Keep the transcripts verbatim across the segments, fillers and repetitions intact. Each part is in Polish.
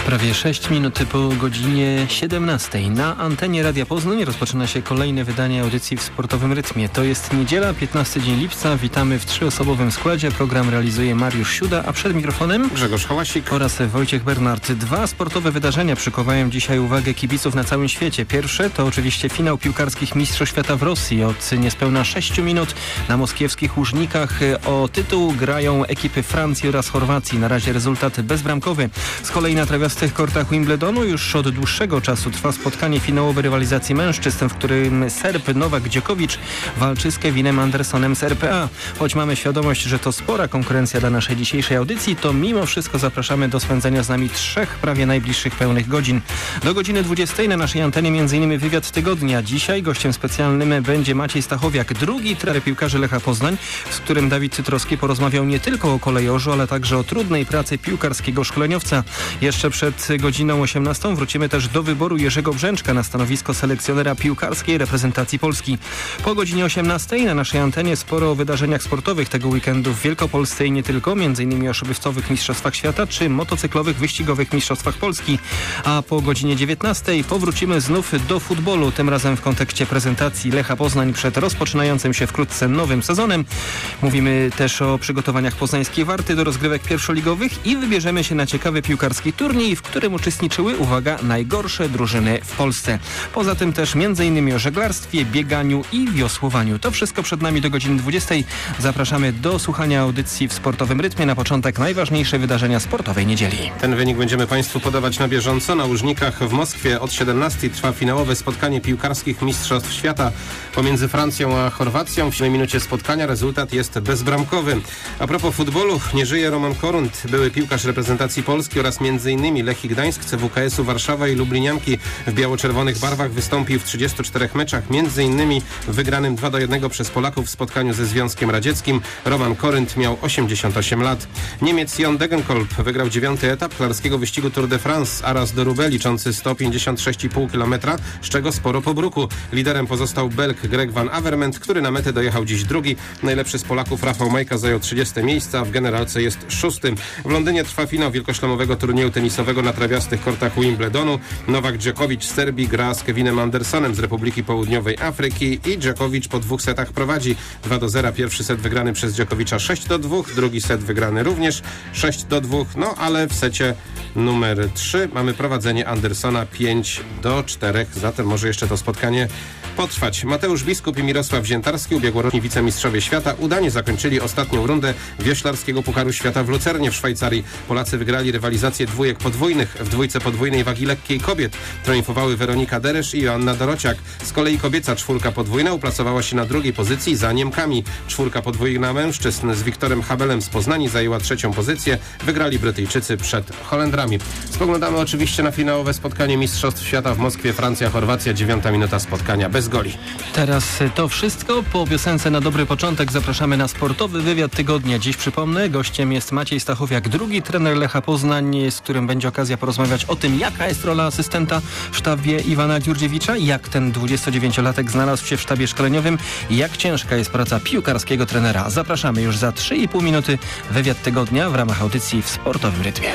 Prawie sześć minut po godzinie siedemnastej. Na antenie Radia Poznań rozpoczyna się kolejne wydanie audycji w sportowym rytmie. To jest niedziela, piętnasty dzień lipca. Witamy w trzyosobowym składzie. Program realizuje Mariusz Siuda, a przed mikrofonem Grzegorz Hałasik oraz Wojciech Bernard. Dwa sportowe wydarzenia przykuwają dzisiaj uwagę kibiców na całym świecie. Pierwsze to oczywiście finał piłkarskich Mistrzostw Świata w Rosji. Od niespełna sześciu minut na moskiewskich Łużnikach o tytuł grają ekipy Francji oraz Chorwacji. Na razie rezultat bezbramkowy. Z kolei na trawiastych kortach Wimbledonu już od dłuższego czasu trwa spotkanie finałowe rywalizacji mężczyzn, w którym Serb Nowak Djokovic walczy z Kevinem Andersonem z R P A. Choć mamy świadomość, że to spora konkurencja dla naszej dzisiejszej audycji, to mimo wszystko zapraszamy do spędzenia z nami trzech prawie najbliższych pełnych godzin. Do godziny dwudziestej na naszej antenie m.in. wywiad tygodnia. Dzisiaj gościem specjalnym będzie Maciej Stachowiak, drugi trener piłkarzy Lecha Poznań, z którym Dawid Cytrowski porozmawiał nie tylko o kolejorzu, ale także o trudnej pracy piłkarskiego szkoleniowca. Jeszcze przed godziną osiemnastą wrócimy też do wyboru Jerzego Brzęczka na stanowisko selekcjonera piłkarskiej reprezentacji Polski. Po godzinie osiemnastej na naszej antenie sporo o wydarzeniach sportowych tego weekendu w Wielkopolsce i nie tylko, m.in. o szybowcowych mistrzostwach świata czy motocyklowych wyścigowych mistrzostwach Polski. A po godzinie dziewiętnastej powrócimy znów do futbolu, tym razem w kontekście prezentacji Lecha Poznań przed rozpoczynającym się wkrótce nowym sezonem. Mówimy też o przygotowaniach poznańskiej Warty do rozgrywek pierwszoligowych i wybierzemy się na ciekawy piłkarski turniej, w którym uczestniczyły, uwaga, najgorsze drużyny w Polsce. Poza tym też m.in. o żeglarstwie, bieganiu i wiosłowaniu. To wszystko przed nami do godziny dwudziestej. Zapraszamy do słuchania audycji w sportowym rytmie. Na początek najważniejsze wydarzenia sportowej niedzieli. Ten wynik będziemy Państwu podawać na bieżąco. Na Łużnikach w Moskwie od siedemnastej trwa finałowe spotkanie piłkarskich Mistrzostw Świata pomiędzy Francją a Chorwacją. W siódmej minucie spotkania rezultat jest bezbramkowy. A propos futbolu, nie żyje Roman Korunt, były piłkarz reprezentacji Polski oraz m.in. Lechii Gdańsk, C W K S u Warszawa i Lublinianki w biało-czerwonych barwach wystąpił w trzydziestu czterech meczach, m.in. w wygranym dwa do jednego przez Polaków w spotkaniu ze Związkiem Radzieckim. Roman Korunt miał osiemdziesiąt osiem lat. Niemiec Jon Degenkolb wygrał dziewiąty etap kolarskiego wyścigu Tour de France Arras de Roubaix liczący sto pięćdziesiąt sześć i pół kilometra, z czego sporo po bruku. Liderem pozostał Belg Greg van Avermaet, który na metę dojechał dziś drugi. Najlepszy z Polaków Rafał Majka zajął trzydzieste miejsce, a w generalce jest szóstym. W Londynie trwa finał wielkoszlemowego turnieju tenisowego na trawiastych kortach Wimbledonu. Nowak Djokovic z Serbii gra z Kevinem Andersonem z Republiki Południowej Afryki i Djokovic po dwóch setach prowadzi dwa do zera. Pierwszy set wygrany przez Djokovicia sześć do dwóch, drugi set wygrany również sześć do dwóch, no ale w secie numer trzy mamy prowadzenie Andersona pięć do czterech, zatem może jeszcze to spotkanie potrwać. Mateusz Biskup i Mirosław Wziętarski, ubiegłoroczni wicemistrzowie świata, udanie zakończyli ostatnią rundę wioślarskiego Pucharu Świata w Lucernie w Szwajcarii. Polacy wygrali rywalizację dwójek podwójnych. W dwójce podwójnej wagi lekkiej kobiet triumfowały Weronika Deresz i Joanna Dorociak. Z kolei kobieca czwórka podwójna uplasowała się na drugiej pozycji za Niemkami. Czwórka podwójna mężczyzn z Wiktorem Habelem z Poznani zajęła trzecią pozycję. Wygrali Brytyjczycy przed Holendrami. Spoglądamy oczywiście na finałowe spotkanie Mistrzostw Świata w Moskwie. Francja-Chorwacja, dziewiąta minuta spotkania bez goli. Teraz to wszystko. Po piosence na dobry początek zapraszamy na sportowy wywiad tygodnia. Dziś przypomnę, gościem jest Maciej Stachowiak, drugi trener Lecha Poznań, z którym będzie okazja porozmawiać o tym, jaka jest rola asystenta w sztabie Iwana Dziurdziewicza, jak ten dwudziestodziewięciolatek znalazł się w sztabie szkoleniowym i jak ciężka jest praca piłkarskiego trenera. Zapraszamy już za trzy i pół minuty. Wywiad tygodnia w ramach audycji w sportowym rytmie.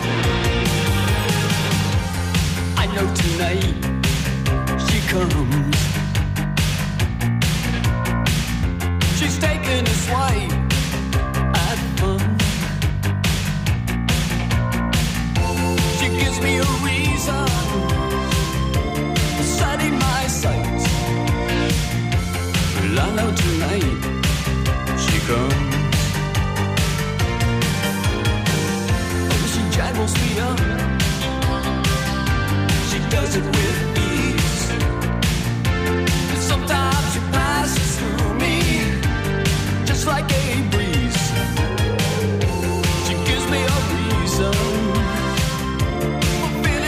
I know tonight she comes. She's taken a swipe at fun. She gives me a reason, setting my sights. Well, I know tonight she comes. Oh, she jaggles me up. She does it with ease. And sometimes she passes through me just like a breeze. She gives me a reason for feeling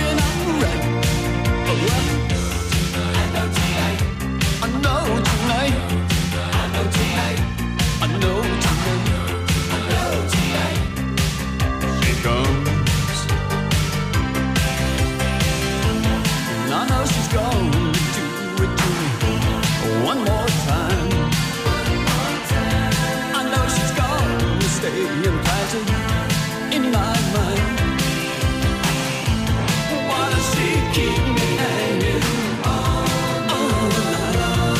keep me hanging on the line.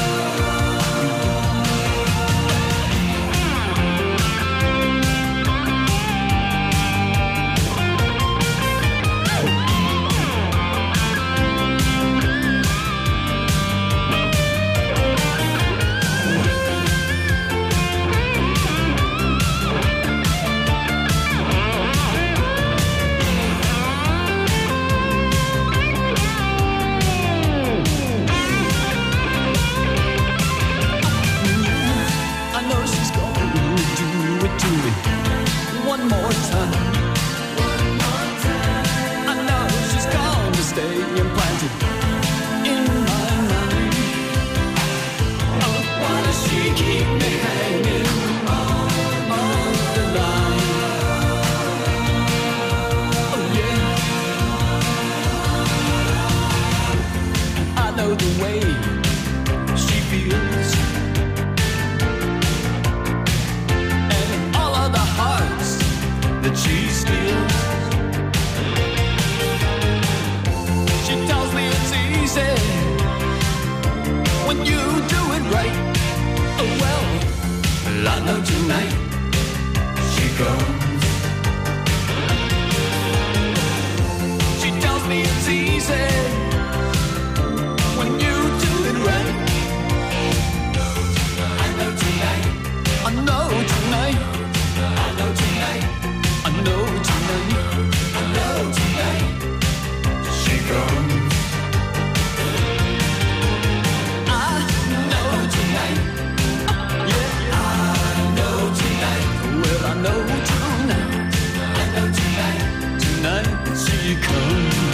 I know she's gonna do it to me one more time. I know she's gonna stay implanted in my mind. Oh, why does she keep me hanging on the line? Oh yeah, I know the way she feels. That she steals. She tells me it's easy when you do it right. Oh well, well I know tonight she comes. She tells me it's easy when you do it right. I know tonight. I know tonight. I know tonight. I know tonight, I know tonight, she comes. I know tonight, yeah, I know tonight. Well, I know tonight, I know tonight, tonight she comes.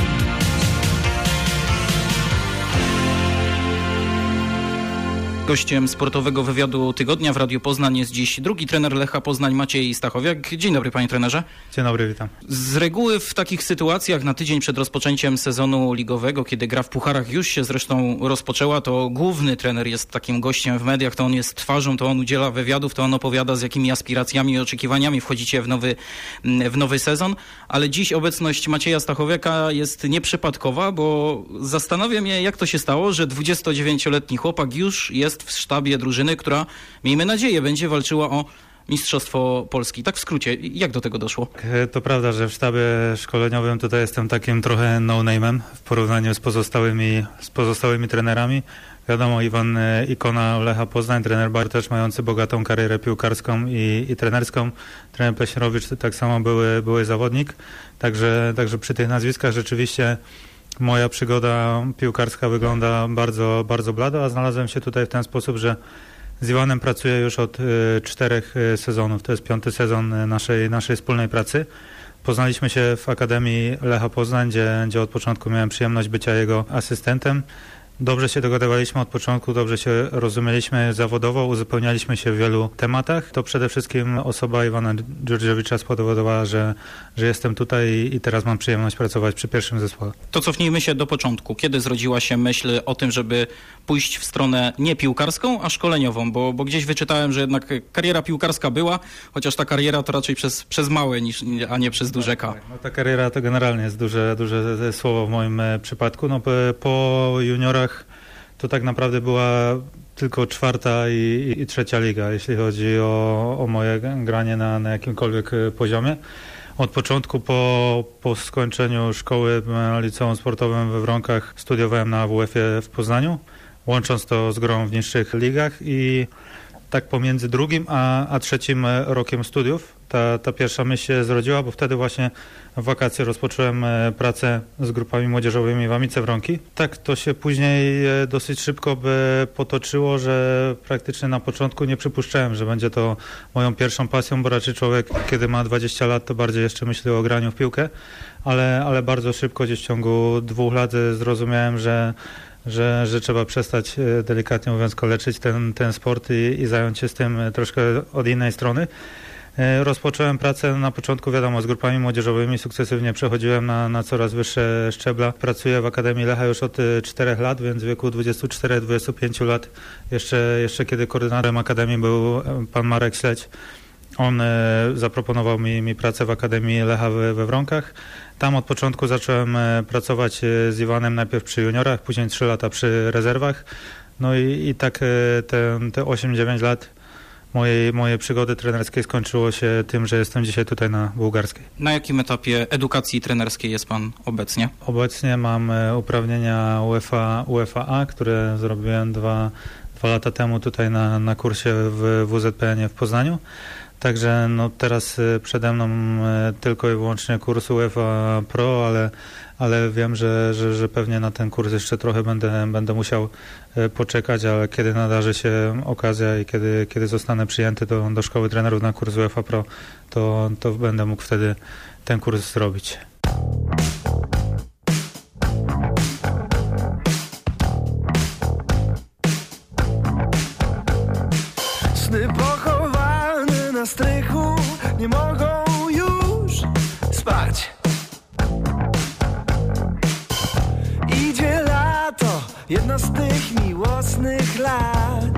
Gościem sportowego wywiadu tygodnia w Radiu Poznań jest dziś drugi trener Lecha Poznań, Maciej Stachowiak. Dzień dobry, panie trenerze. Dzień dobry, witam. Z reguły w takich sytuacjach na tydzień przed rozpoczęciem sezonu ligowego, kiedy gra w pucharach już się zresztą rozpoczęła, to główny trener jest takim gościem w mediach, to on jest twarzą, to on udziela wywiadów, to on opowiada, z jakimi aspiracjami i oczekiwaniami wchodzicie w nowy, w nowy sezon. Ale dziś obecność Macieja Stachowiaka jest nieprzypadkowa, bo zastanawia mnie, jak to się stało, że dwudziestodziewięcioletni chłopak już jest w sztabie drużyny, która, miejmy nadzieję, będzie walczyła o Mistrzostwo Polski. Tak w skrócie, jak do tego doszło? To prawda, że w sztabie szkoleniowym tutaj jestem takim trochę no-name'em w porównaniu z pozostałymi, z pozostałymi trenerami. Wiadomo, Iwan ikona Lecha Poznań, trener Bar też mający bogatą karierę piłkarską i, i trenerską. Trener Pleśnierowicz tak samo były, były zawodnik. Także, także przy tych nazwiskach rzeczywiście moja przygoda piłkarska wygląda bardzo, bardzo blado, a znalazłem się tutaj w ten sposób, że z Iwanem pracuję już od y, czterech y, sezonów. To jest piąty sezon naszej, naszej wspólnej pracy. Poznaliśmy się w Akademii Lecha Poznań, gdzie, gdzie od początku miałem przyjemność bycia jego asystentem. Dobrze się dogadywaliśmy od początku, dobrze się rozumieliśmy zawodowo, uzupełnialiśmy się w wielu tematach. To przede wszystkim osoba Iwana Dżurdżewicza spowodowała, że, że jestem tutaj i teraz mam przyjemność pracować przy pierwszym zespole. To cofnijmy się do początku. Kiedy zrodziła się myśl o tym, żeby pójść w stronę nie piłkarską, a szkoleniową? Bo, bo gdzieś wyczytałem, że jednak kariera piłkarska była, chociaż ta kariera to raczej przez, przez małe, niż, a nie przez duże K. No, ta kariera to generalnie jest duże, duże słowo w moim przypadku. No, po, po juniorach to tak naprawdę była tylko czwarta i, i, i trzecia liga, jeśli chodzi o, o moje granie na, na jakimkolwiek poziomie. Od początku po, po skończeniu szkoły liceum sportowym we Wronkach studiowałem na A W F-ie w Poznaniu, łącząc to z grą w niższych ligach i tak pomiędzy drugim a, a trzecim rokiem studiów ta, ta pierwsza myśl się zrodziła, bo wtedy właśnie w wakacje rozpocząłem pracę z grupami młodzieżowymi w Amice Wronki. Tak to się później dosyć szybko by potoczyło, że praktycznie na początku nie przypuszczałem, że będzie to moją pierwszą pasją, bo raczej człowiek, kiedy ma dwadzieścia lat, to bardziej jeszcze myśli o graniu w piłkę, ale, ale bardzo szybko, gdzieś w ciągu dwóch lat zrozumiałem, że Że, że trzeba przestać, delikatnie mówiąc, kaleczyć ten, ten sport i, i zająć się z tym troszkę od innej strony. Rozpocząłem pracę na początku, wiadomo, z grupami młodzieżowymi, sukcesywnie przechodziłem na, na coraz wyższe szczebla. Pracuję w Akademii Lecha już od czterech lat, więc w wieku dwudziestu czterech do dwudziestu pięciu lat, jeszcze, jeszcze kiedy koordynatorem Akademii był pan Marek Śledź, on e, zaproponował mi, mi pracę w Akademii Lecha we, we Wronkach. Tam od początku zacząłem pracować z Iwanem najpierw przy juniorach, później trzy lata przy rezerwach. No i, i tak te, te osiem dziewięć lat mojej, mojej przygody trenerskiej skończyło się tym, że jestem dzisiaj tutaj na Bułgarskiej. Na jakim etapie edukacji trenerskiej jest pan obecnie? Obecnie mam uprawnienia UEFA, UEFA A, które zrobiłem dwa, dwa lata temu tutaj na, na kursie w W Z P N-ie w Poznaniu. Także no teraz przede mną tylko i wyłącznie kurs UEFA Pro, ale, ale wiem, że, że, że pewnie na ten kurs jeszcze trochę będę, będę musiał poczekać, ale kiedy nadarzy się okazja i kiedy, kiedy zostanę przyjęty do, do szkoły trenerów na kurs UEFA Pro, to, to będę mógł wtedy ten kurs zrobić. Sny pochowane na strychu nie mogą już spać. Idzie lato, jedno z tych miłosnych lat.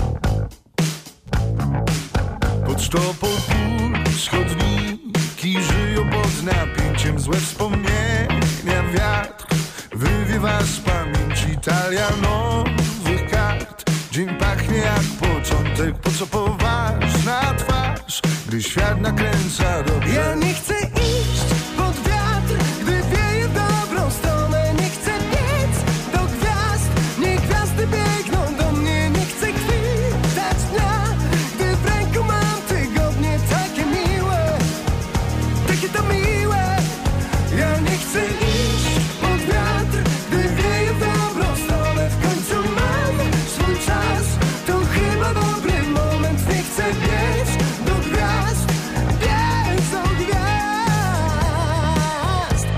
Pod sztopą puls chodniki żyją pod napięciem. Złe wspomnienia wiatr wywiewa z pamięci. Talia nowych kart. Dzień pachnie jak początek, po co poważna twarz, gdy świat nakręca dobrze. Ja nie chcę iść pod wiatr, gdy wieje w dobrą stronę. Nie chcę biec do gwiazd, niech gwiazdy biegną do mnie. Nie chcę chwitać dnia, gdy w ręku mam tygodnie. Takie miłe, takie to miłe. Ja nie chcę iść pod wiatr, gdy wieje w dobrą stronę. W końcu mam swój czas, to chyba dobry moment. Nie chcę biec do gwiazd, biec do gwiazd.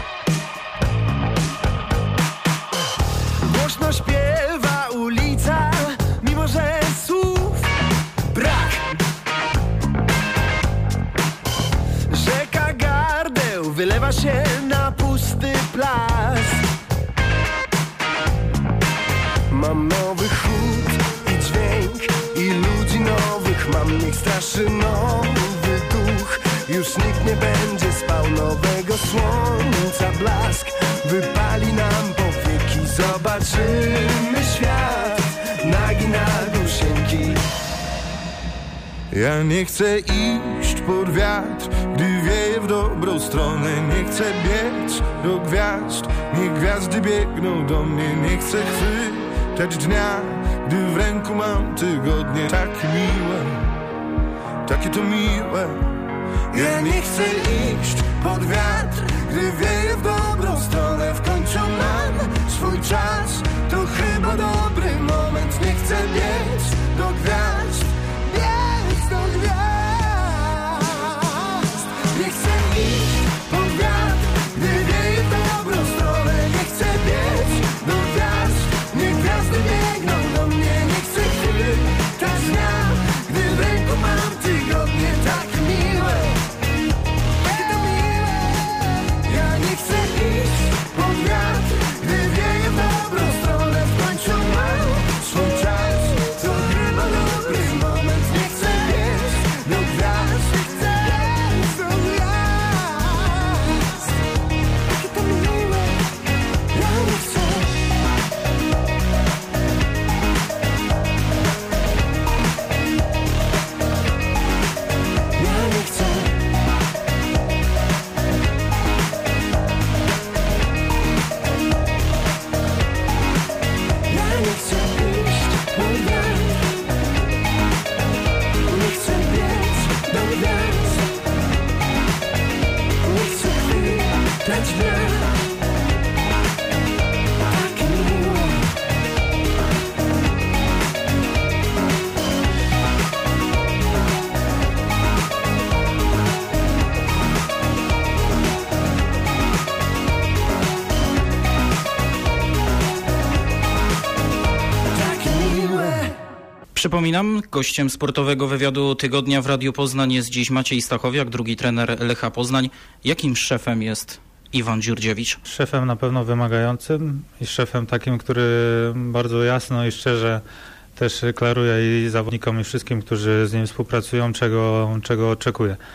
Głośno śpiewa ulica, mimo że słów brak. Rzeka gardeł wylewa się na pusty plac. Mam nowy chód i dźwięk i ludzi nowych. Mam, niech straszy nowy duch. Już nikt nie będzie spał, nowego słońca blask wypali nam powieki. Zobaczymy świat nagi na gusieńki. Ja nie chcę iść pod wiatr, gdy wieje w dobrą stronę. Nie chcę biec do gwiazd, niech gwiazdy biegną do mnie. Nie chcę chwytać dnia, gdy w ręku mam tygodnie. Takie miłe, takie to miłe. Ja nie chcę iść pod wiatr, gdy wieje w dobrą stronę. W końcu mam swój czas, to chyba dobry moment. Nie chcę biec do gwiazd, biec do gwiazd. Nie chcę iść pod wiatr, gdy wieje w dobrą stronę. Nie chcę biec do gwiazd, niech gwiazdy biegną do mnie. Nie chcę chwytać dnia, gdy w ręku mam tygodnie. Tak miłe, takie to miłe. Ja nie chcę iść pod wiatr, gdy wieje w dobrą stronę. W końcu mam swój czas, to chyba dobry moment. Nie chcę biec do gwiazd, chcę biec do gwiazd. Takie to miłe, ja nie chcę. Ja nie chcę. Ja nie chcę iść pod wiatr. Nie chcę biec do gwiazd. Nie chcę chwytać dnia. Takie miłe. Takie miłe. Przypominam, gościem sportowego wywiadu Tygodnia w Radiu Poznań jest dziś Maciej Stachowiak, drugi trener Lecha Poznań. Jakim szefem jest Iwan Dziurdziewicz? Szefem na pewno wymagającym i szefem takim, który bardzo jasno i szczerze też klaruje i zawodnikom i wszystkim, którzy z nim współpracują, czego, czego oczekuje.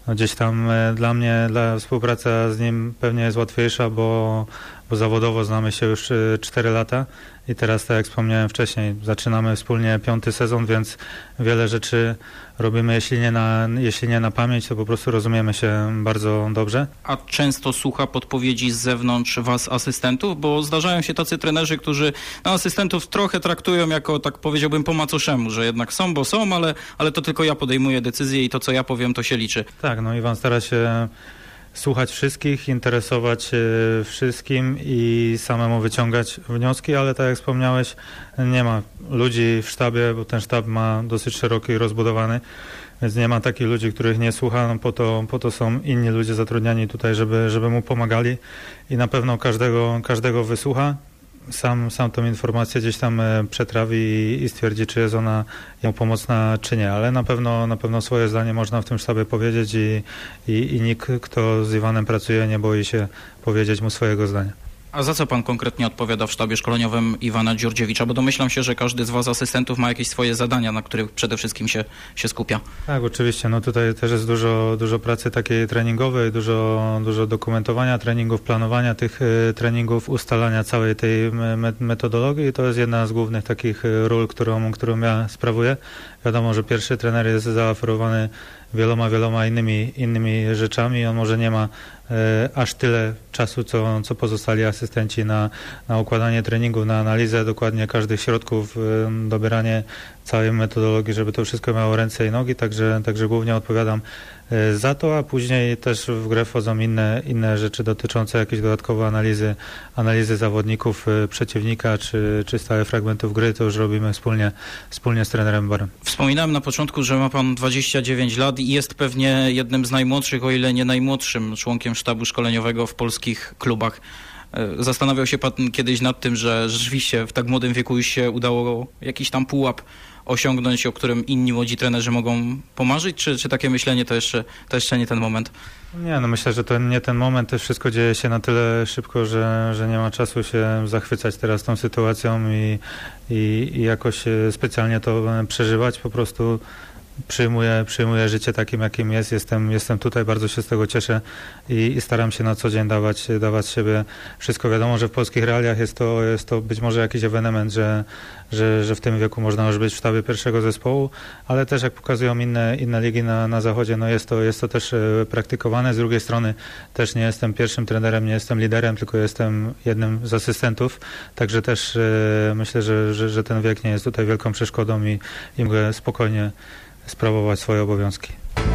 no gdzieś tam e, dla mnie, dla współpraca z nim pewnie jest łatwiejsza, bo, bo zawodowo znamy się już cztery lata i teraz, tak jak wspomniałem wcześniej, zaczynamy wspólnie piąty sezon, więc wiele rzeczy robimy, jeśli nie na, jeśli nie na pamięć, to po prostu rozumiemy się bardzo dobrze. A często słucha podpowiedzi z zewnątrz was, asystentów? Bo zdarzają się tacy trenerzy, którzy no, asystentów trochę traktują jako, tak powiedziałbym, po macoszemu, że jednak są, bo są, ale, ale to tylko ja podejmuję decyzję i to, co ja powiem, to się liczy. Tak, no Iwan stara się słuchać wszystkich, interesować się wszystkim i samemu wyciągać wnioski, ale tak jak wspomniałeś, nie ma ludzi w sztabie, bo ten sztab ma dosyć szeroki i rozbudowany, więc nie ma takich ludzi, których nie słucha, no po to, po to są inni ludzie zatrudniani tutaj, żeby, żeby mu pomagali i na pewno każdego, każdego wysłucha. Sam, sam tą informację gdzieś tam przetrawi i, i stwierdzi, czy jest ona mu pomocna, czy nie, ale na pewno, na pewno swoje zdanie można w tym sztabie powiedzieć i, i, i nikt, kto z Iwanem pracuje, nie boi się powiedzieć mu swojego zdania. A za co pan konkretnie odpowiada w sztabie szkoleniowym Iwana Dziurdziewicza? Bo domyślam się, że każdy z was asystentów ma jakieś swoje zadania, na których przede wszystkim się, się skupia. Tak, oczywiście. No tutaj też jest dużo, dużo pracy takiej treningowej, dużo, dużo dokumentowania treningów, planowania tych y, treningów, ustalania całej tej me metodologii i to jest jedna z głównych takich ról, którą, którą ja sprawuję. Wiadomo, że pierwszy trener jest zaoferowany wieloma, wieloma innymi, innymi rzeczami. On może nie ma e, aż tyle czasu, co, co pozostali asystenci na, na układanie treningów, na analizę dokładnie każdych środków, e, dobieranie całej metodologii, żeby to wszystko miało ręce i nogi, także, także głównie odpowiadam e, za to, a później też w grę wchodzą inne, inne rzeczy dotyczące jakiejś dodatkowej analizy, analizy zawodników e, przeciwnika, czy, czy stałe fragmentów gry, to już robimy wspólnie, wspólnie z trenerem Barem. Wspominałem na początku, że ma pan dwadzieścia dziewięć lat i jest pewnie jednym z najmłodszych, o ile nie najmłodszym członkiem sztabu szkoleniowego w polskich klubach. Zastanawiał się pan kiedyś nad tym, że rzeczywiście w tak młodym wieku już się udało jakiś tam pułap osiągnąć, o którym inni młodzi trenerzy mogą pomarzyć, czy, czy takie myślenie to jeszcze, to jeszcze nie ten moment? Nie, no myślę, że to nie ten moment, to wszystko dzieje się na tyle szybko, że, że nie ma czasu się zachwycać teraz tą sytuacją i, i, i jakoś specjalnie to przeżywać, po prostu Przyjmuję, przyjmuję życie takim, jakim jest. Jestem, jestem tutaj, bardzo się z tego cieszę i, i staram się na co dzień dawać, dawać siebie wszystko. Wiadomo, że w polskich realiach jest to, jest to być może jakiś ewenement, że, że, że w tym wieku można już być w sztabie pierwszego zespołu, ale też jak pokazują inne, inne ligi na, na zachodzie, no jest to, jest to też praktykowane. Z drugiej strony też nie jestem pierwszym trenerem, nie jestem liderem, tylko jestem jednym z asystentów, także też e, myślę, że, że, że ten wiek nie jest tutaj wielką przeszkodą i, i mogę spokojnie sprawować swoje obowiązki.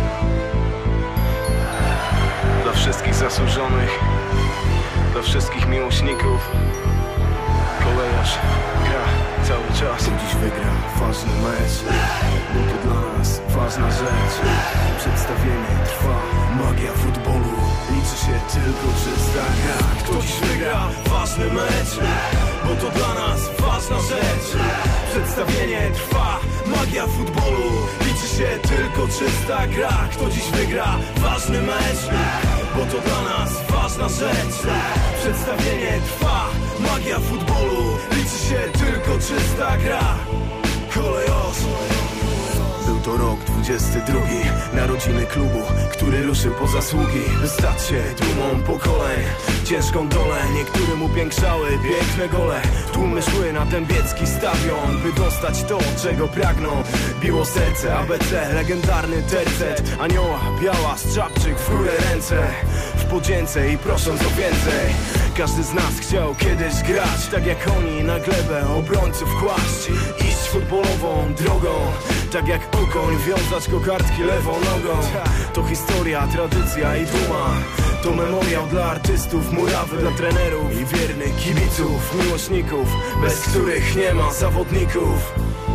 Dla wszystkich zasłużonych, dla wszystkich miłośników, kolejarz gra cały czas. Dziś wygra ważny mecz, bo to dla nas ważna rzecz. Przedstawienie trwa, magia futbolu, liczy się tylko czysta gra. Kto dziś wygra ważny mecz, bo to dla nas ważna rzecz. Przedstawienie trwa, magia futbolu, liczy się tylko czysta gra. Kto dziś wygra ważny mecz, bo to dla nas ważna rzecz. Przedstawienie trwa, magia futbolu, liczy się tylko czysta gra. Kolejos. Był to rok dwudziesty drugi, narodziny klubu, który ruszył po zasługi, by stać się dumą pokoleń. Ciężką dolę niektórym upiększały piękne gole. Tłumy szły na dębiecki stadion, by dostać to, czego pragną. Biło serce, A B C, legendarny tercet. Anioła, biała, strzapczyk, w górę ręce, w podzięce i prosząc o więcej. Każdy z nas chciał kiedyś grać, tak jak oni na glebę obrońców kłaść. Iść futbolową drogą, tak jak okoń, wiązać kokardki lewą nogą. To historia, tradycja i duma, to memoriał dla artystów, murawy dla trenerów i wiernych kibiców, miłośników, bez których nie ma zawodników.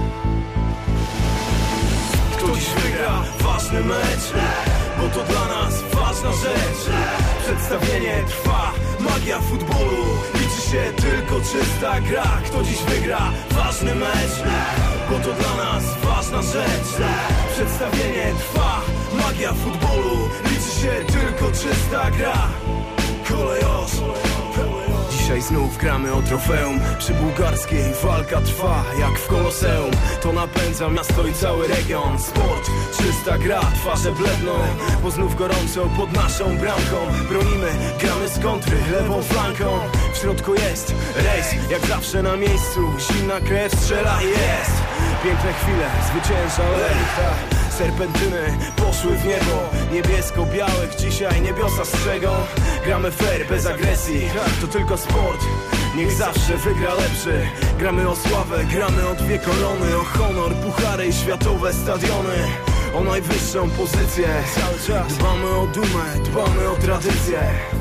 Kto dziś wygra ważny mecz, bo to dla nas ważna rzecz. Przedstawienie trwa, magia futbolu, liczy się tylko czysta gra. Kto dziś wygra ważny mecz, bo to dla nas ważna rzecz. Przedstawienie trwa, magia futbolu, liczy się tylko czysta gra. Kolejos. Dziś Dzisiaj znów gramy o trofeum. Przy bułgarskiej walka trwa jak w Koloseum. To napędza miasto i cały region. Sport, czysta gra, twarze bledną, bo znów gorąco pod naszą bramką. Bronimy, gramy z kontry, lewą flanką. W środku jest rejs, jak zawsze na miejscu. Zimna krew strzela i jest. Piękne chwile, zwycięża Lech. Serpentyny poszły w niebo. Niebiesko-białych dzisiaj niebiosa strzegą. Gramy fair, bez agresji. To tylko sport, niech zawsze wygra lepszy. Gramy o sławę, gramy o dwie korony. O honor, puchary i światowe stadiony. O najwyższą pozycję. Dbamy o dumę, dbamy o tradycję.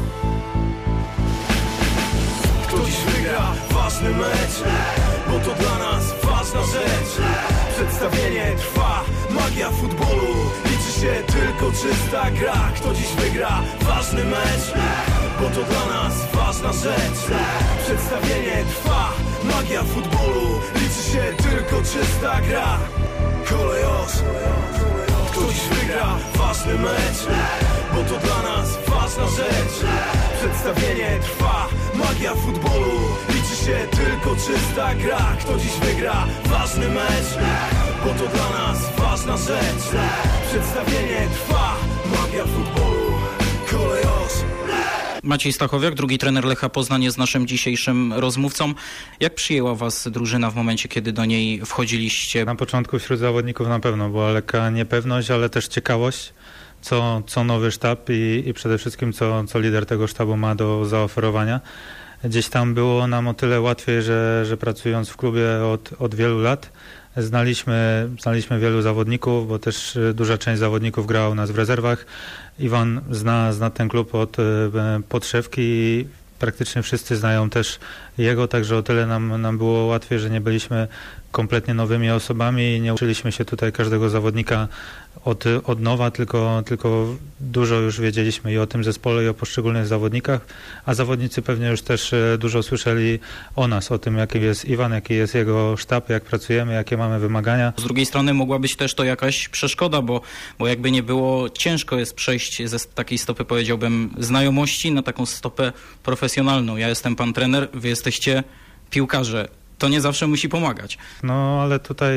Kto dziś wygra ważny mecz, bo to dla nas ważna rzecz. Przedstawienie trwa, magia futbolu. Liczy się tylko czysta gra. Kto dziś wygra ważny mecz, bo to dla nas ważna rzecz. Przedstawienie trwa, magia futbolu. Liczy się tylko czysta gra. Kolejos. Kto dziś wygra ważny mecz, bo to dla nas ważna rzecz. Przedstawienie trwa, magia futbolu. Liczy się tylko czysta gra. Kto dziś wygra ważny mecz, bo to dla nas ważna rzecz. Przedstawienie trwa, magia futbolu. Kolejos. Maciej Stachowiak, drugi trener Lecha Poznań, jest naszym dzisiejszym rozmówcą. Jak przyjęła was drużyna w momencie, kiedy do niej wchodziliście? Na początku wśród zawodników na pewno była lekka niepewność, ale też ciekawość, co, co nowy sztab i, i przede wszystkim co, co lider tego sztabu ma do zaoferowania. Gdzieś tam było nam o tyle łatwiej, że, że pracując w klubie od, od wielu lat znaliśmy, znaliśmy wielu zawodników, bo też duża część zawodników grała u nas w rezerwach. Iwan zna, zna ten klub od podszewki i praktycznie wszyscy znają też jego, także o tyle nam, nam było łatwiej, że nie byliśmy kompletnie nowymi osobami i nie uczyliśmy się tutaj każdego zawodnika od, od nowa, tylko, tylko dużo już wiedzieliśmy i o tym zespole, i o poszczególnych zawodnikach, a zawodnicy pewnie już też dużo słyszeli o nas, o tym, jaki jest Iwan, jaki jest jego sztab, jak pracujemy, jakie mamy wymagania. Z drugiej strony mogła być też to jakaś przeszkoda, bo, bo jakby nie było, ciężko jest przejść ze takiej stopy, powiedziałbym, znajomości na taką stopę profesjonalną. Ja jestem pan trener, wy jesteście piłkarze. To nie zawsze musi pomagać. No, ale tutaj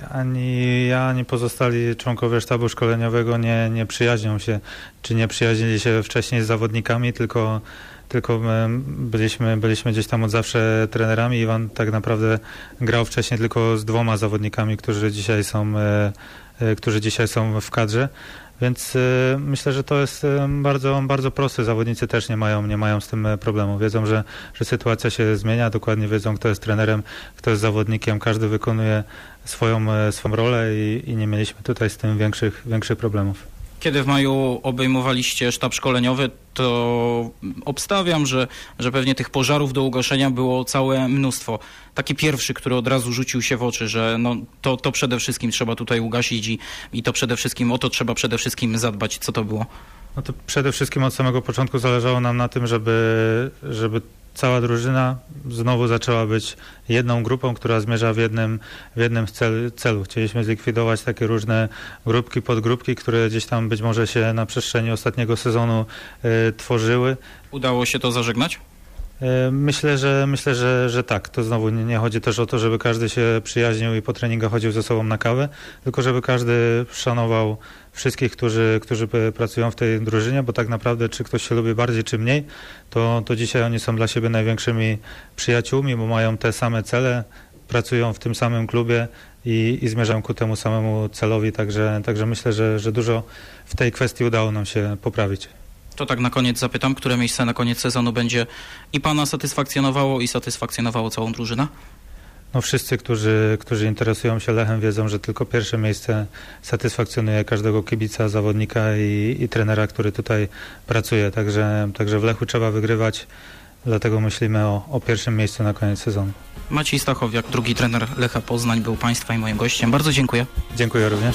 ani ja, ani pozostali członkowie sztabu szkoleniowego nie, nie przyjaźnią się, czy nie przyjaźnili się wcześniej z zawodnikami, tylko, tylko byliśmy, byliśmy gdzieś tam od zawsze trenerami. Iwan tak naprawdę grał wcześniej tylko z dwoma zawodnikami, którzy dzisiaj są, którzy dzisiaj są w kadrze. Więc y, myślę, że to jest y, bardzo, bardzo proste. Zawodnicy też nie mają, nie mają z tym problemu. Wiedzą, że, że sytuacja się zmienia, dokładnie wiedzą, kto jest trenerem, kto jest zawodnikiem. Każdy wykonuje swoją, y, swoją rolę i, i nie mieliśmy tutaj z tym większych, większych problemów. Kiedy w maju obejmowaliście sztab szkoleniowy, to obstawiam, że, że pewnie tych pożarów do ugaszenia było całe mnóstwo. Taki pierwszy, który od razu rzucił się w oczy, że no, to, to przede wszystkim trzeba tutaj ugasić i, i to przede wszystkim, o to trzeba przede wszystkim zadbać. Co to było? No to przede wszystkim od samego początku zależało nam na tym, żeby, żeby cała drużyna znowu zaczęła być jedną grupą, która zmierza w jednym, w jednym celu, celu. Chcieliśmy zlikwidować takie różne grupki, podgrupki, które gdzieś tam być może się na przestrzeni ostatniego sezonu y, tworzyły. Udało się to zażegnać? Myślę, że myślę, że, że tak. To znowu nie, nie chodzi też o to, żeby każdy się przyjaźnił i po treningach chodził ze sobą na kawę, tylko żeby każdy szanował wszystkich, którzy, którzy pracują w tej drużynie, bo tak naprawdę czy ktoś się lubi bardziej, czy mniej, to, to dzisiaj oni są dla siebie największymi przyjaciółmi, bo mają te same cele, pracują w tym samym klubie i, i zmierzają ku temu samemu celowi, także, także myślę, że, że dużo w tej kwestii udało nam się poprawić. To tak na koniec zapytam, które miejsce na koniec sezonu będzie i pana satysfakcjonowało i satysfakcjonowało całą drużynę? No wszyscy, którzy, którzy interesują się Lechem, wiedzą, że tylko pierwsze miejsce satysfakcjonuje każdego kibica, zawodnika i, i trenera, który tutaj pracuje. Także, także w Lechu trzeba wygrywać, dlatego myślimy o, o pierwszym miejscu na koniec sezonu. Maciej Stachowiak, drugi trener Lecha Poznań, był państwa i moim gościem. Bardzo dziękuję. Dziękuję również.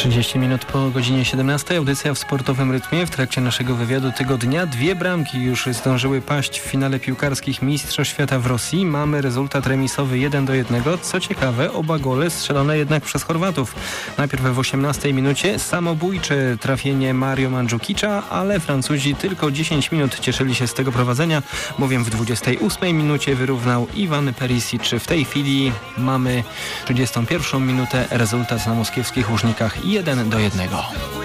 trzydzieści minut po godzinie siedemnastej. Audycja w sportowym rytmie. W trakcie naszego wywiadu tygodnia dwie bramki już zdążyły paść w finale piłkarskich Mistrzostw Świata w Rosji. Mamy rezultat remisowy jeden do jednego. Co ciekawe, oba gole strzelone jednak przez Chorwatów. Najpierw w osiemnastej minucie samobójcze trafienie Mario Mandzukicza, ale Francuzi tylko dziesięć minut cieszyli się z tego prowadzenia, bowiem w dwudziestej ósmej minucie wyrównał Iwan Perisic. W tej chwili mamy trzydziestą pierwszą minutę. Rezultat na moskiewskich Łużnikach jeden do jednego.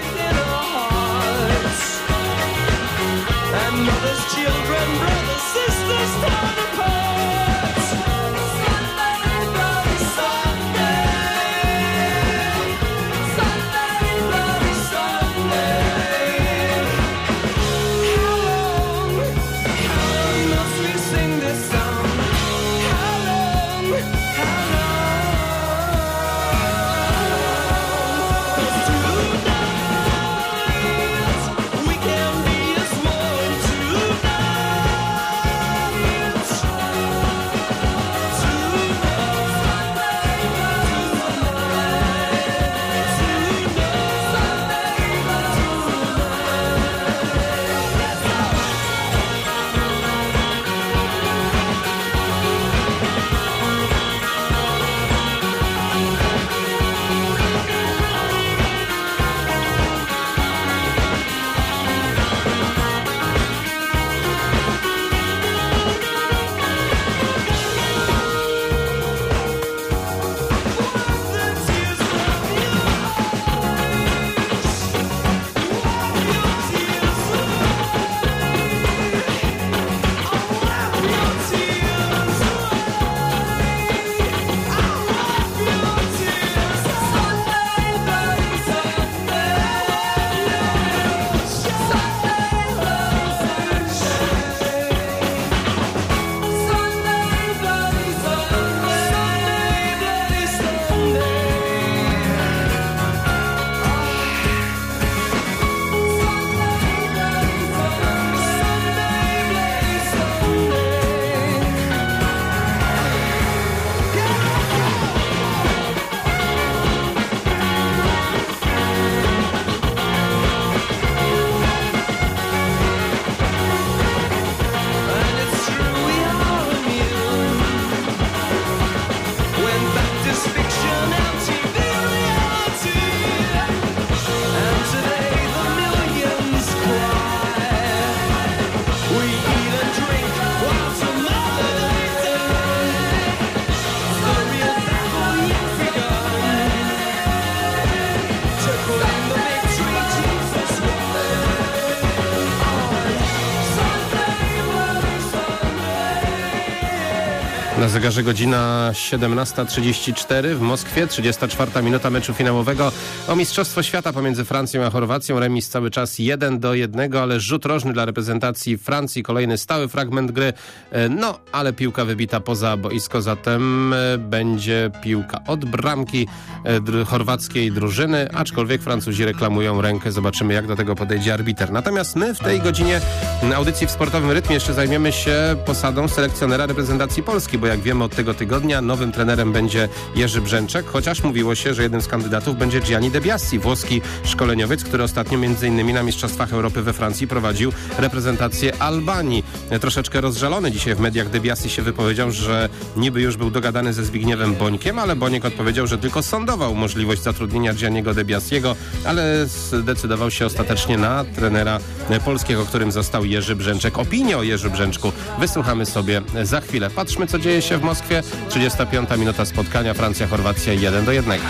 Na zegarze godzina siedemnasta trzydzieści cztery w Moskwie, trzydziesta czwarta minuta meczu finałowego o Mistrzostwo Świata pomiędzy Francją a Chorwacją. Remis cały czas jeden do jednego, ale rzut rożny dla reprezentacji Francji. Kolejny stały fragment gry, no ale piłka wybita poza boisko, zatem będzie piłka od bramki dr- chorwackiej drużyny, aczkolwiek Francuzi reklamują rękę. Zobaczymy, jak do tego podejdzie arbiter. Natomiast my w tej godzinie audycji w sportowym rytmie jeszcze zajmiemy się posadą selekcjonera reprezentacji Polski, bo jak wiemy, od tego tygodnia nowym trenerem będzie Jerzy Brzęczek, chociaż mówiło się, że jednym z kandydatów będzie Gianni De Biasi, włoski szkoleniowiec, który ostatnio między innymi na Mistrzostwach Europy we Francji prowadził reprezentację Albanii. Troszeczkę rozżalony dzisiaj w mediach De Biasi się wypowiedział, że niby już był dogadany ze Zbigniewem Bońkiem, ale Boniek odpowiedział, że tylko sondował możliwość zatrudnienia Gianniego De Biasiego, ale zdecydował się ostatecznie na trenera polskiego, którym został Jerzy Brzęczek. Opinię o Jerzy Brzęczku wysłuchamy sobie za chwilę. Patrzmy, co dzieje się w Moskwie. trzydziesta piąta minuta spotkania. Francja-Chorwacja jeden do jednego.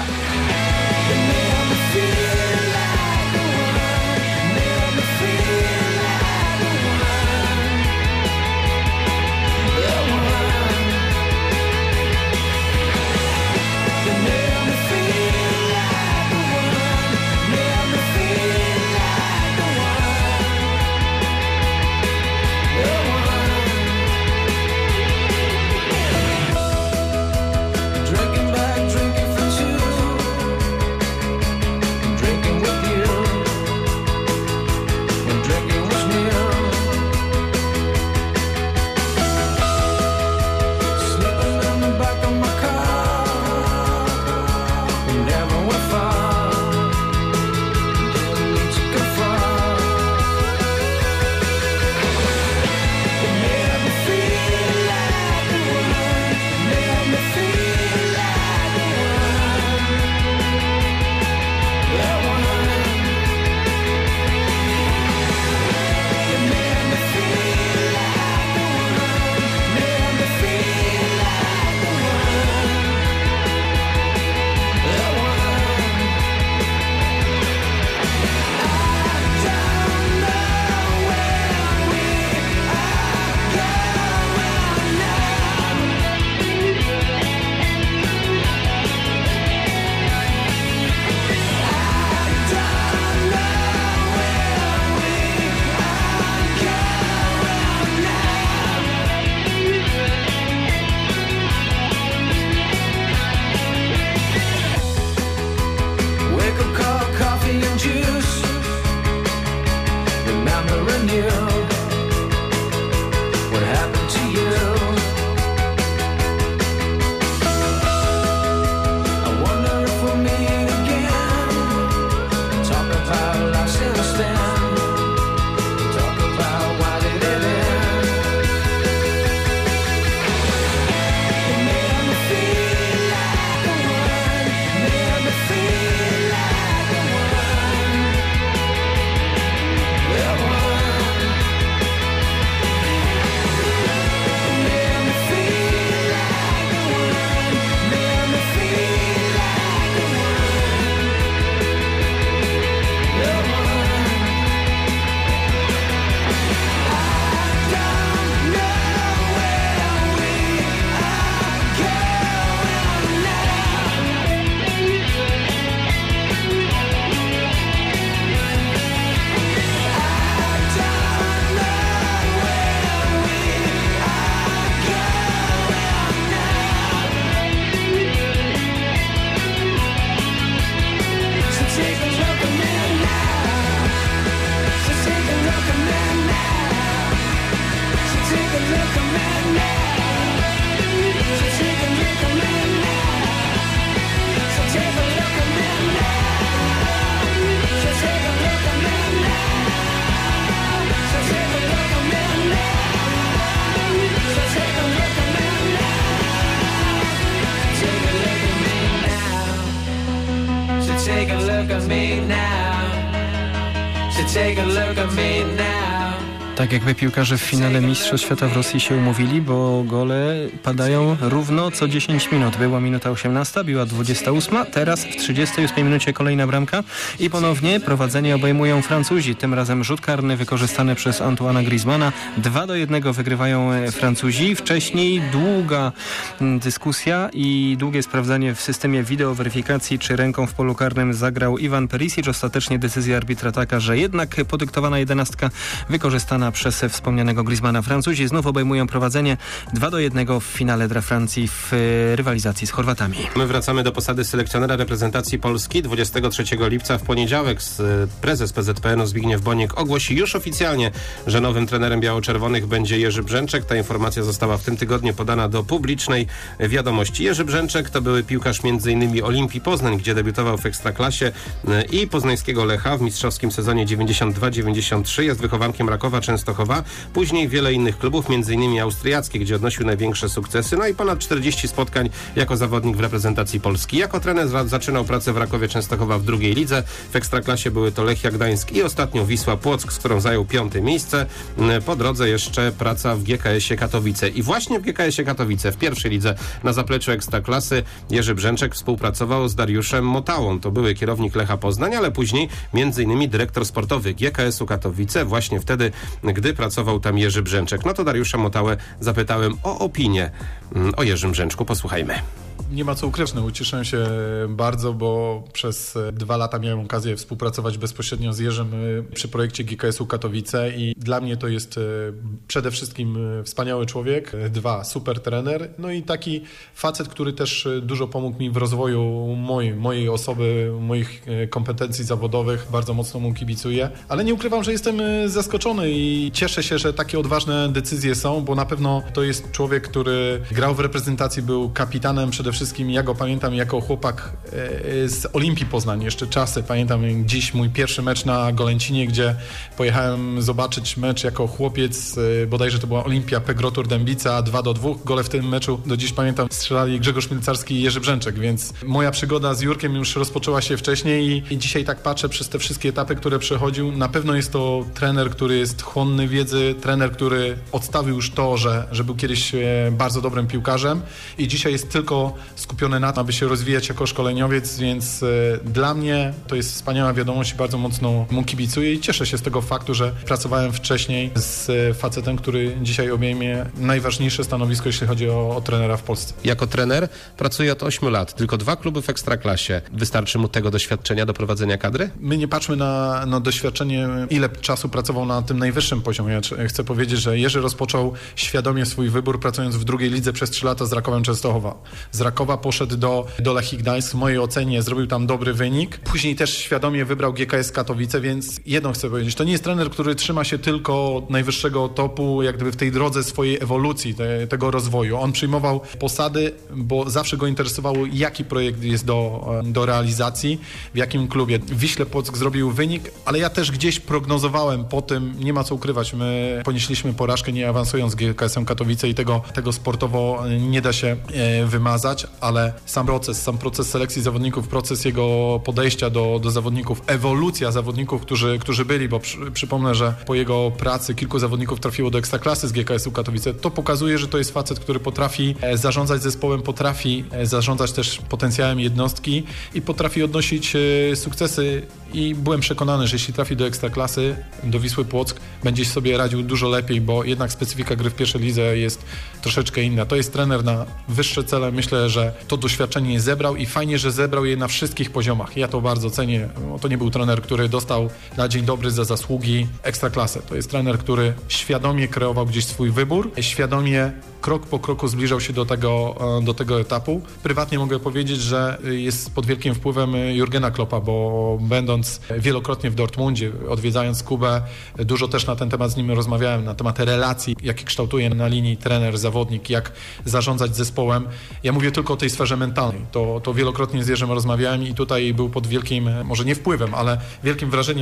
Drinking back, drinking for two. look at me now. So take a look at me now. Tak jakby piłkarze w finale Mistrzostw Świata w Rosji się umówili, bo gole padają równo co dziesięć minut. Była minuta osiemnasta, była dwudziesta ósma, teraz w trzydziestej ósmej minucie kolejna bramka i ponownie prowadzenie obejmują Francuzi. Tym razem rzut karny wykorzystany przez Antoine'a Griezmana. dwa do jednego wygrywają Francuzi. Wcześniej długa dyskusja i długie sprawdzanie w systemie wideoweryfikacji, czy ręką w polu karnym zagrał Ivan Perisic. Ostatecznie decyzja arbitra taka, że jednak podyktowana jedenastka wykorzystana przez wspomnianego Griezmana. Francuzi znów obejmują prowadzenie dwa do jednego w finale dla Francji w rywalizacji z Chorwatami. My wracamy do posady selekcjonera reprezentacji Polski. dwudziestego trzeciego lipca w poniedziałek prezes P Z P N-u Zbigniew Boniek ogłosi już oficjalnie, że nowym trenerem biało-czerwonych będzie Jerzy Brzęczek. Ta informacja została w tym tygodniu podana do publicznej wiadomości. Jerzy Brzęczek to były piłkarz m.in. Olimpii Poznań, gdzie debiutował w Ekstraklasie, i poznańskiego Lecha w mistrzowskim sezonie dziewięćdziesiąt dwa dziewięćdziesiąt trzy. Jest wychowankiem Rakowa Częstochowa. Później wiele innych klubów, m.in. austriackie, gdzie odnosił największe sukcesy. No i ponad czterdzieści spotkań jako zawodnik w reprezentacji Polski. Jako trener zaczynał pracę w Rakowie Częstochowa w drugiej lidze. W Ekstraklasie były to Lechia Gdańsk i ostatnio Wisła Płock, z którą zajął piąte miejsce. Po drodze jeszcze praca w G K S-ie Katowice. I właśnie w G K S-ie Katowice, w pierwszej lidze, na zapleczu Ekstraklasy, Jerzy Brzęczek współpracował z Dariuszem Motałą. To były kierownik Lecha Poznań, ale później m.in. dyrektor sportowy G K S-u Katowice. Właśnie wtedy, gdy pracował tam Jerzy Brzęczek. No to Dariusza Motałę zapytałem o opinię o Jerzym Brzęczku. Posłuchajmy. Nie ma co ukrywać, no, ucieszyłem się bardzo, bo przez dwa lata miałem okazję współpracować bezpośrednio z Jerzym przy projekcie G K S-u Katowice i dla mnie to jest przede wszystkim wspaniały człowiek, dwa, super trener, no i taki facet, który też dużo pomógł mi w rozwoju mojej, mojej osoby, moich kompetencji zawodowych, bardzo mocno mu kibicuję, ale nie ukrywam, że jestem zaskoczony i cieszę się, że takie odważne decyzje są, bo na pewno to jest człowiek, który grał w reprezentacji, był kapitanem przede wszystkim. Ja go pamiętam jako chłopak z Olimpii Poznań, jeszcze czasy. Pamiętam dziś mój pierwszy mecz na Golęcinie, gdzie pojechałem zobaczyć mecz jako chłopiec, bodajże to była Olimpia Pegrotur Dębica, dwa do dwóch. Gole w tym meczu do dziś pamiętam strzelali Grzegorz Milcarski i Jerzy Brzęczek, więc moja przygoda z Jurkiem już rozpoczęła się wcześniej i, i dzisiaj tak patrzę przez te wszystkie etapy, które przechodził. Na pewno jest to trener, który jest chłonny wiedzy, trener, który odstawił już to, że, że był kiedyś bardzo dobrym piłkarzem i dzisiaj jest tylko skupiony na tym, aby się rozwijać jako szkoleniowiec, więc y, dla mnie to jest wspaniała wiadomość i bardzo mocno mu kibicuję i cieszę się z tego faktu, że pracowałem wcześniej z y, facetem, który dzisiaj obejmie najważniejsze stanowisko, jeśli chodzi o, o trenera w Polsce. Jako trener pracuje od ośmiu lat, tylko dwa kluby w Ekstraklasie. Wystarczy mu tego doświadczenia do prowadzenia kadry? My nie patrzmy na, na doświadczenie, ile czasu pracował na tym najwyższym poziomie. Ja chcę powiedzieć, że Jerzy rozpoczął świadomie swój wybór, pracując w drugiej lidze przez trzy lata z Rakowem Częstochowa. Z Rakowa poszedł do, do Lechii Gdańsk, w mojej ocenie zrobił tam dobry wynik. Później też świadomie wybrał G K S Katowice, więc jedno chcę powiedzieć, to nie jest trener, który trzyma się tylko najwyższego topu, jak gdyby w tej drodze swojej ewolucji, te, tego rozwoju. On przyjmował posady, bo zawsze go interesowało, jaki projekt jest do, do realizacji, w jakim klubie. W Wiśle Płock zrobił wynik, ale ja też gdzieś prognozowałem po tym, nie ma co ukrywać, my ponieśliśmy porażkę, nie awansując z G K S-em Katowice i tego, tego sportowo nie da się e, wymazać, ale sam proces, sam proces selekcji zawodników, proces jego podejścia do, do zawodników, ewolucja zawodników, którzy, którzy byli, bo przy, przypomnę, że po jego pracy kilku zawodników trafiło do Ekstraklasy z G K S-u Katowice. To pokazuje, że to jest facet, który potrafi e, zarządzać zespołem, potrafi e, zarządzać też potencjałem jednostki i potrafi odnosić e, sukcesy i byłem przekonany, że jeśli trafi do Ekstraklasy, do Wisły Płock, będzie sobie radził dużo lepiej, bo jednak specyfika gry w pierwszej lidze jest troszeczkę inna. To jest trener na wyższe cele. Myślę, że to doświadczenie zebrał i fajnie, że zebrał je na wszystkich poziomach. Ja to bardzo cenię. To nie był trener, który dostał na dzień dobry za zasługi Ekstraklasę. To jest trener, który świadomie kreował gdzieś swój wybór, świadomie krok po kroku zbliżał się do tego, do tego etapu. Prywatnie mogę powiedzieć, że jest pod wielkim wpływem Jurgena Kloppa, bo będąc wielokrotnie w Dortmundzie, odwiedzając Kubę, dużo też na ten temat z nim rozmawiałem, na temat relacji, jakie kształtuje na linii trener-zawodnik, jak zarządzać zespołem. Ja mówię tylko o tej sferze mentalnej. To, to wielokrotnie z Jerzym rozmawiałem i tutaj był pod wielkim, może nie wpływem, ale wielkim wrażeniem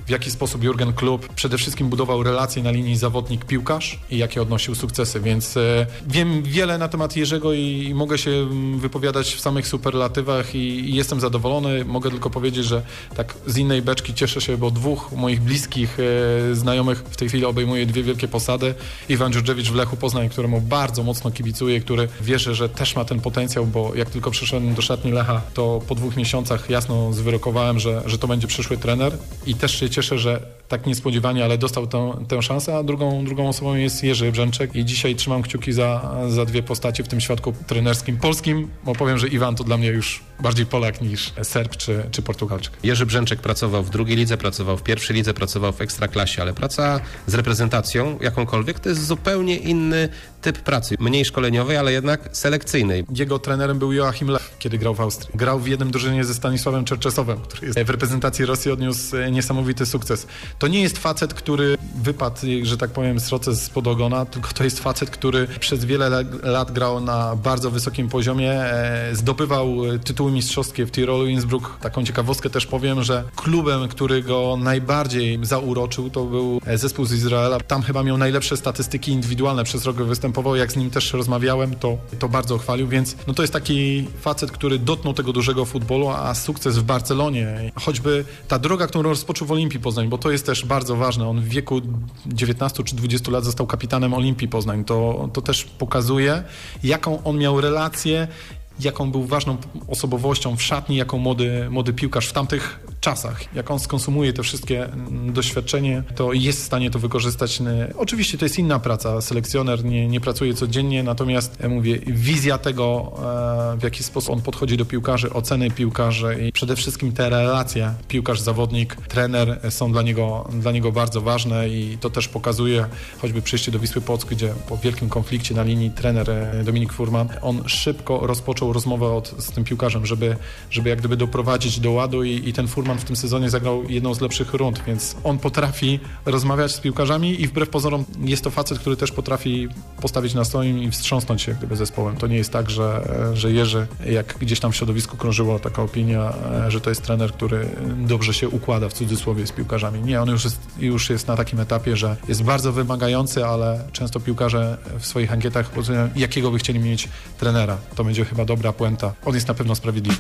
w jaki sposób Jurgen Klopp przede wszystkim budował relacje na linii zawodnik-piłkarz i jakie odnosił sukcesy, więc e, wiem wiele na temat Jerzego i, i mogę się wypowiadać w samych superlatywach i, i jestem zadowolony. Mogę tylko powiedzieć, że tak z innej beczki cieszę się, bo dwóch moich bliskich e, znajomych w tej chwili obejmuje dwie wielkie posady. Iwan Dżurdżewicz w Lechu Poznań, któremu bardzo mocno kibicuję, który wierzy, że też ma ten potencjał, bo jak tylko przyszedłem do szatni Lecha, to po dwóch miesiącach jasno zwyrokowałem, że, że to będzie przyszły trener i też się cieszę, że tak niespodziewanie, ale dostał tę, tę szansę, a drugą, drugą osobą jest Jerzy Brzęczek i dzisiaj trzymam kciuki za, za dwie postacie w tym świadku trenerskim polskim, bo powiem, że Iwan to dla mnie już bardziej Polak niż Serb czy, czy Portugalczyk. Jerzy Brzęczek pracował w drugiej lidze, pracował w pierwszej lidze, pracował w Ekstraklasie, ale praca z reprezentacją jakąkolwiek to jest zupełnie inny typ pracy. Mniej szkoleniowej, ale jednak selekcyjnej. Jego trenerem był Joachim Lech, kiedy grał w Austrii. Grał w jednym drużynie ze Stanisławem Czerczesowem, który jest w reprezentacji Rosji odniósł niesamowity sukces. To nie jest facet, który wypadł, że tak powiem, sroce spod ogona, tylko to jest facet, który przez wiele lat grał na bardzo wysokim poziomie, zdobywał tytuły mistrzowskie w Tirolu, Innsbruck. Taką ciekawostkę też powiem, że klubem, który go najbardziej zauroczył, to był zespół z Izraela. Tam chyba miał najlepsze statystyki indywidualne, przez rok występował, jak z nim też rozmawiałem, to, to bardzo chwalił, więc no to jest taki facet, który dotknął tego dużego futbolu, a sukces w Barcelonie, choćby ta droga, którą rozpoczął w Olimpii Poznań, bo to jest też bardzo ważne. On w wieku dziewiętnastu czy dwudziestu lat został kapitanem Olimpii Poznań. To, to też pokazuje, jaką on miał relację, jaką był ważną osobowością w szatni, jako młody, młody piłkarz w tamtych czasach. Jak on skonsumuje te wszystkie doświadczenie, to jest w stanie to wykorzystać. Oczywiście to jest inna praca. Selekcjoner nie, nie pracuje codziennie, natomiast ja mówię, wizja tego, w jaki sposób on podchodzi do piłkarzy, oceny piłkarzy i przede wszystkim te relacje piłkarz-zawodnik, trener są dla niego, dla niego bardzo ważne i to też pokazuje choćby przyjście do Wisły Płock, gdzie po wielkim konflikcie na linii trener Dominik Furman, on szybko rozpoczął rozmowę od, z tym piłkarzem, żeby, żeby jak gdyby doprowadzić do ładu i, i ten Furman w tym sezonie zagrał jedną z lepszych rund, więc on potrafi rozmawiać z piłkarzami i wbrew pozorom jest to facet, który też potrafi postawić na swoim i wstrząsnąć się jak gdyby zespołem. To nie jest tak, że, że Jerzy, jak gdzieś tam w środowisku krążyła taka opinia, że to jest trener, który dobrze się układa w cudzysłowie z piłkarzami. Nie, on już jest, już jest na takim etapie, że jest bardzo wymagający, ale często piłkarze w swoich ankietach powiedzą, jakiego by chcieli mieć trenera. To będzie chyba dobra puenta. On jest na pewno sprawiedliwy.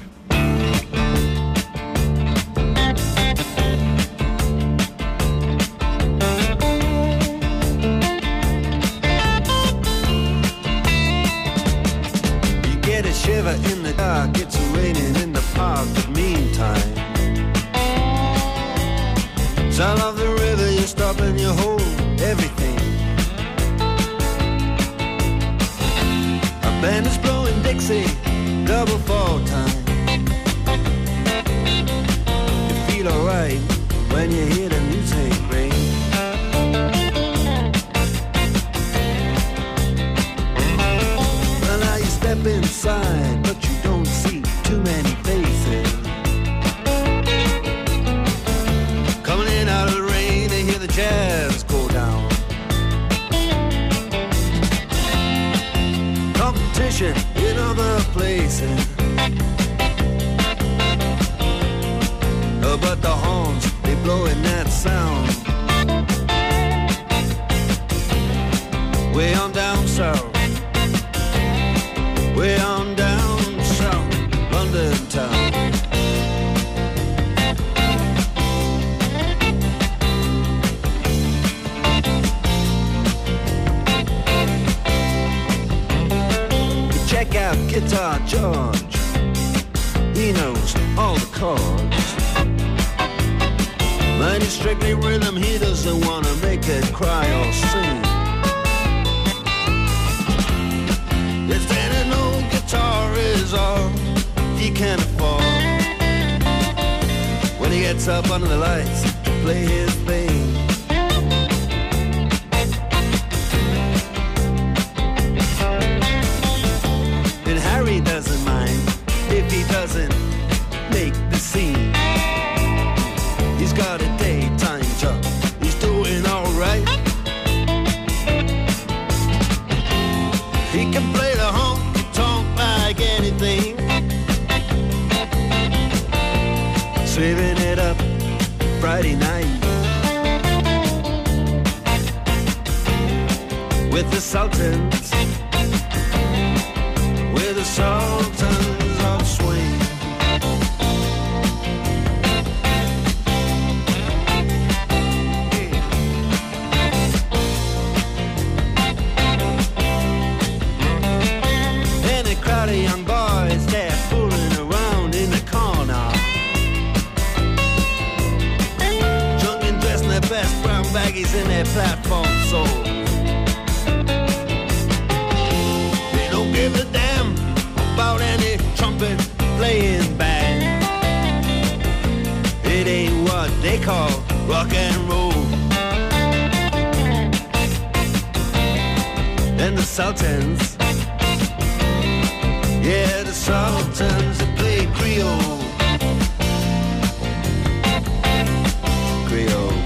In the dark, it's raining in the park, but meantime, sound of the river, you stop and you hold everything. A band is blowing Dixie, double fall time. You feel alright when you hear the music ring. Well, now you step inside, but you don't see too many faces. Coming in out of the rain, they hear the jazz go down. Competition in other places, oh, but the horns, they blowing that sound. Way on down south, way on down south, London town. You check out Guitar George, he knows all the chords. Mine is strictly rhythm, he doesn't want to make it cry or sing. If there no guitar is all he can afford, when he gets up under the lights to play his thing. And Harry doesn't mind if he doesn't make the scene. He's got a daytime job, he's doing alright. He can play the honky-tonk like anything, saving it up Friday night. with the Sultans, with the Sultans of swing. And a crowd of young boys, they're fooling around in the corner, drunk and dressed in their best brown baggies in their platform soles. Give a damn about any trumpet playing band. It ain't what they call rock and roll. And the Sultans, yeah, the Sultans that play Creole. Creole.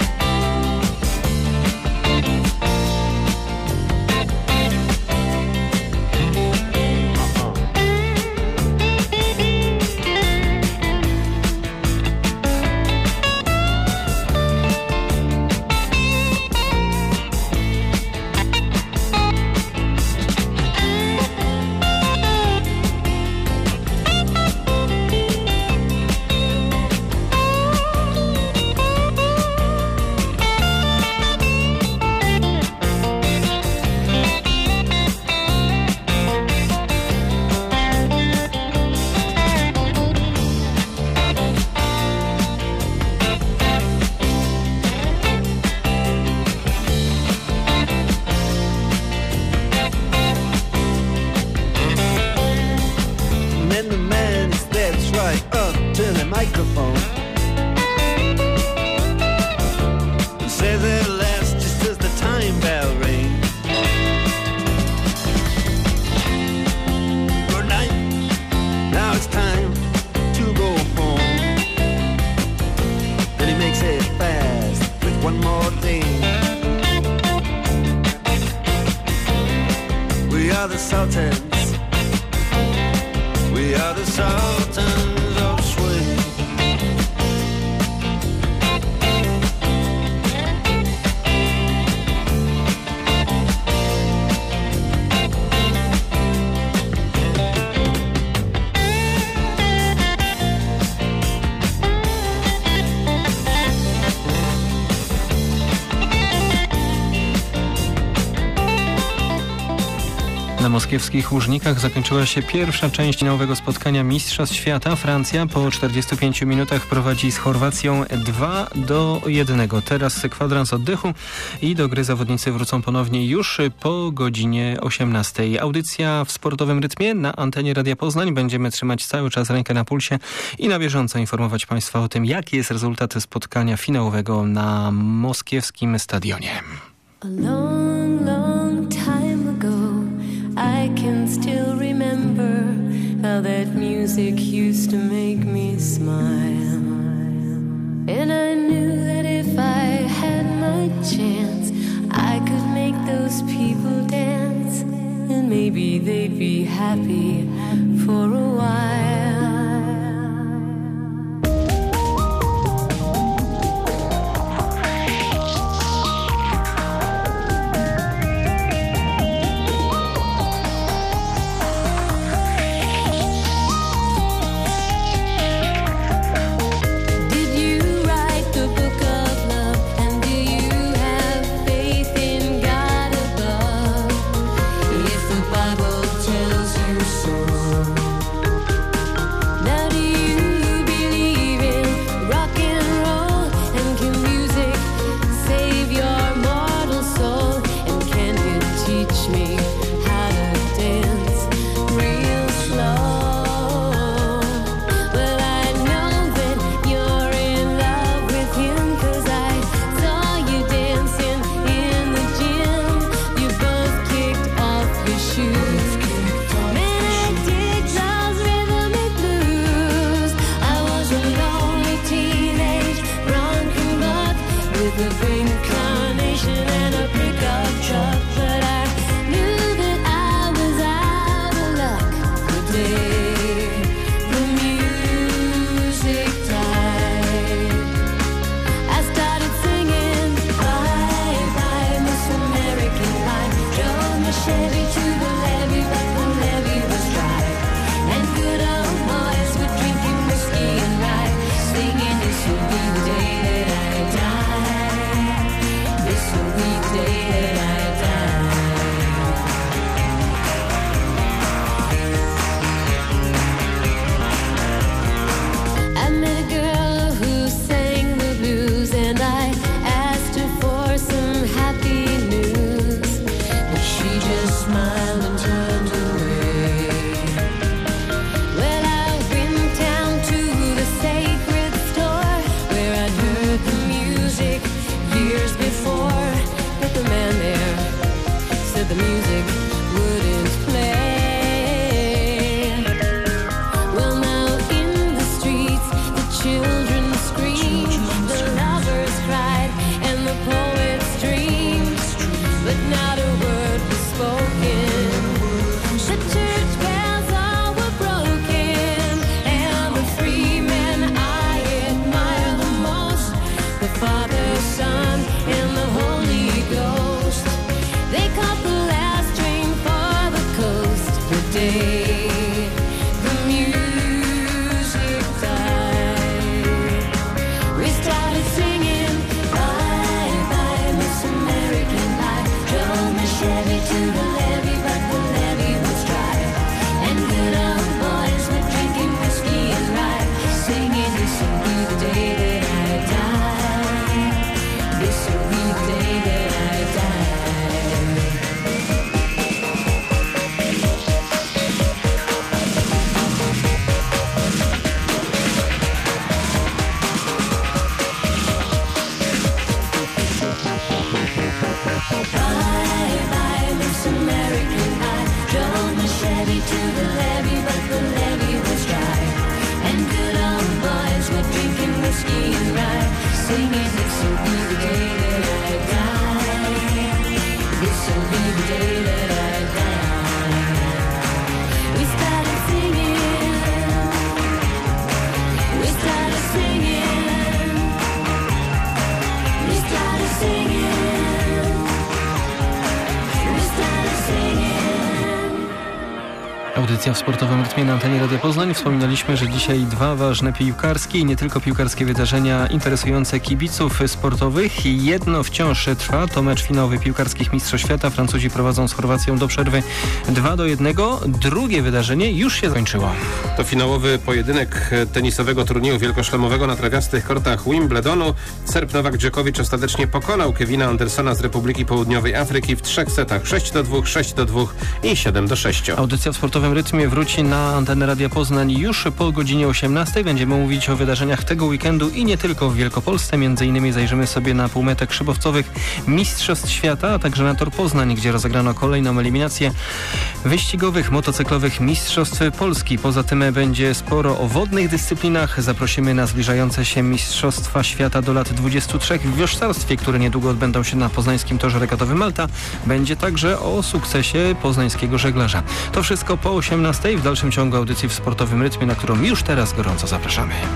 Na moskiewskich Łużnikach zakończyła się pierwsza część nowego spotkania Mistrzostw Świata. Francja po czterdziestu pięciu minutach prowadzi z Chorwacją dwa do jednego. Teraz kwadrans oddechu i do gry zawodnicy wrócą ponownie już po godzinie osiemnastej. Audycja w sportowym rytmie na antenie Radia Poznań. Będziemy trzymać cały czas rękę na pulsie i na bieżąco informować Państwa o tym, jaki jest rezultat spotkania finałowego na moskiewskim stadionie. A long, long time ago, I can still remember how that music used to make me smile. And I knew that if I had my chance, I could make those people dance. And maybe they'd be happy for a while. Bye, bye, Miss American Pie. smiled and turned away. Well, I went down to the sacred store where I'd heard the music years before, but the man there said the music wouldn't play. Well, now in the streets the children screamed, the lovers cried, and the poets dreamed, but not a word was spoken. The church bells all were broken, and the free men I admire the most, the Father, Son, and the Holy Ghost. They caught the last train for the coast the day the music died. We started singing, bye bye Miss American Pie. Drove my Chevy to the levee, but the levee was dry, and good old boys were drinking whiskey and rye, singing, this will be the day that I die. This will be the day that I die. Bye bye Miss American Pie. Drove my Chevy to the levee, but the levee was dry, and good old boys were drinking whiskey and rye, singing, this will be the day that I die. This will be the day that I die. We started singing, we started singing, we started singing, we started singing. Audycja w sportowym rytmie na antenie Radia Poznań. Wspominaliśmy, że dzisiaj dwa ważne piłkarskie i nie tylko piłkarskie wydarzenia interesujące kibiców sportowych. Jedno wciąż trwa, to mecz finałowy piłkarskich Mistrzostw Świata. Francuzi prowadzą z Chorwacją do przerwy dwa do jednego. Drugie wydarzenie już się zakończyło. To finałowy pojedynek tenisowego turnieju wielkoszlemowego na trawiastych kortach Wimbledonu. Serb Nowak Dżokowicz ostatecznie pokonał Kevina Andersona z Republiki Południowej Afryki w trzech setach sześć do dwóch, sześć do dwóch i siedem do sześciu. Audycja w sportowym rytmie wróci na antenę Radia Poznań już po godzinie osiemnastej. Będziemy mówić o wydarzeniach tego weekendu i nie tylko w Wielkopolsce. Między innymi zajrzymy sobie na półmetek szybowcowych Mistrzostw Świata, a także na Tor Poznań, gdzie rozegrano kolejną eliminację wyścigowych, motocyklowych Mistrzostw Polski. Poza tym będzie sporo o wodnych dyscyplinach. Zaprosimy na zbliżające się Mistrzostwa Świata do lat dwudziestu trzech w wioślarstwie, które niedługo odbędą się na poznańskim torze regatowym Malta. Będzie także o sukcesie poznańskiego żeglarza. To wszystko po osiemnastej. W dalszym ciągu audycji w sportowym rytmie, na którą już teraz gorąco zapraszamy.